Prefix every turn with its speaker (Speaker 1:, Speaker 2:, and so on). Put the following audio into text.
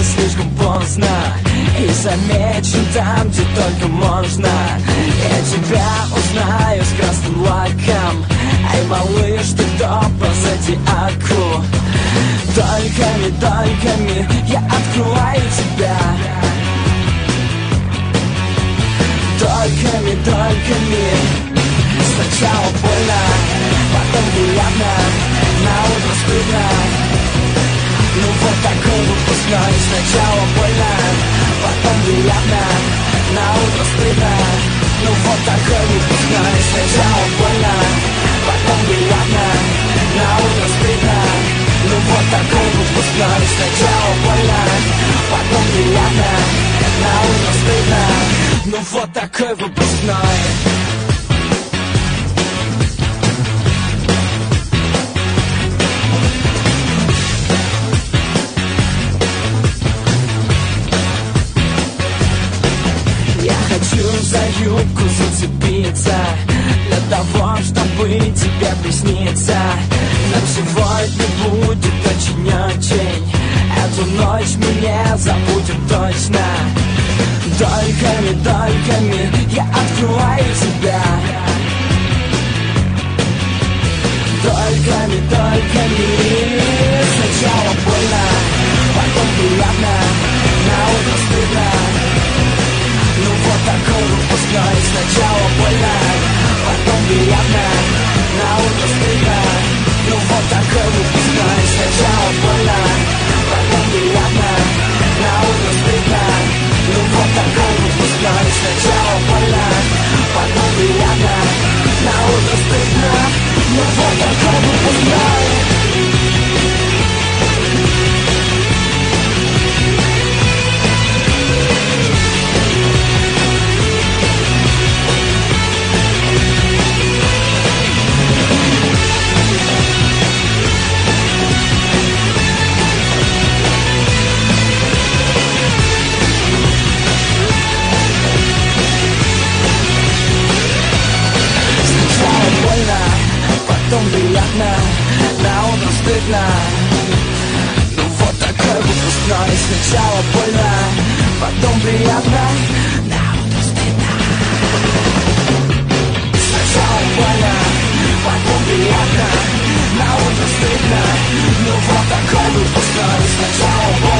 Speaker 1: кажется слишком поздно, и замечен там, где только можно. Я тебя узнаю с красным лаком. Ай, малыш, ты кто по зодиаку? Дольками я открываю тебя. Дольками сначала больно, потом приятно, на утро стыдно. Ну вот такой выпускной. Сначала больно, потом приятно, на утро стыдно. Ну вот такой выпускной. Сначала больно, потом приятно, на утро стыдно. Ну вот такой выпускной. Сначала больно, потом приятно, на утро стыдно. Ну вот такой выпускной. Я хочу за юбку зацепиться, для того, чтобы тебе присниться. Нам сегодня будет очень-очень, эту ночь мне забудем точно. Дольками я открываю тебя. Дольками сначала больно, потом приятно, на утро стыдно. Ну вот такой выпускной. Сначала больно, потом приятно, на утро стыдно. Ну вот такой выпускной. Сначала больно, потом приятно, на утро стыдно. Ну вот такой выпускной. Сначала больно, потом приятно, на утро стыдно. Ну вот такой выпускной. Потом приятно, на утро стыдно. Ну вот такой выпускной. Сначала больно, потом приятно, на утро стыдно. Сначала больно, потом приятно, на утро стыдно. Ну вот такой выпускной. Сначала больно.